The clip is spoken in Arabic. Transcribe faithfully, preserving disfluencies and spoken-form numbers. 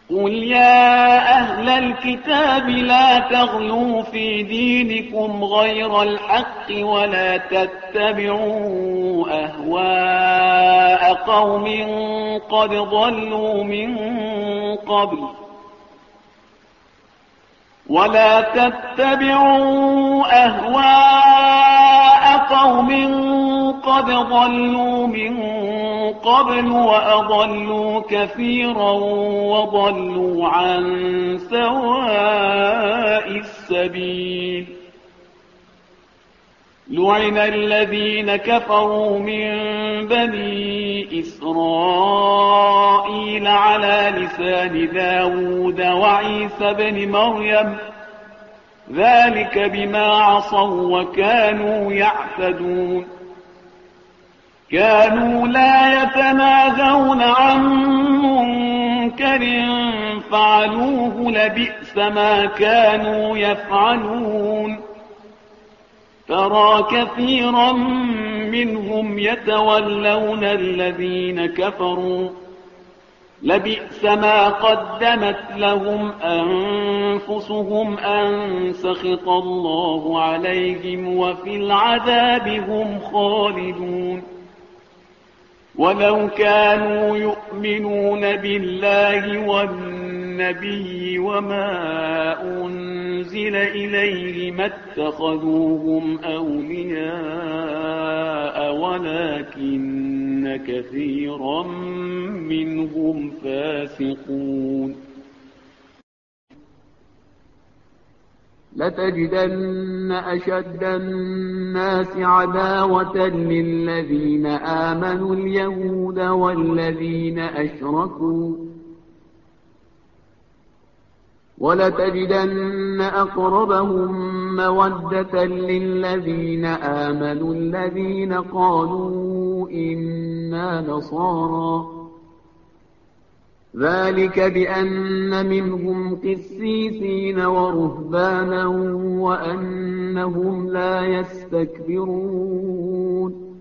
قل يا أهل الكتاب لا تغلوا في دينكم غير الحق ولا تتبعوا أهواء قوم قد ضلوا من قبل ولا تتبعوا أهواء قوم قد ضلوا من قبل وأضلوا كثيرا وضلوا عن سواء السبيل. لعن الذين كفروا من بني إسرائيل على لسان داود وعيسى بن مريم ذلك بما عصوا وكانوا يعتدون. كانوا لا يتناهون عن منكر فعلوه لبئس ما كانوا يفعلون. ترى كثيرا منهم يتولون الذين كفروا لبئس ما قدمت لهم أنفسهم أن سخط الله عليهم وفي العذاب هم خالدون. ولو كانوا يؤمنون بالله والنبي وما أنزل إليه ما اتخذوهم أولياء ولكن كثيرا منهم فاسقون. لتجدن أشد الناس عداوة للذين آمنوا اليهود والذين أشركوا ولتجدن أقربهم مودة للذين آمنوا الذين قالوا إنا نصارى ذلك بأن منهم قسيسين ورهبانا وأنهم لا يستكبرون.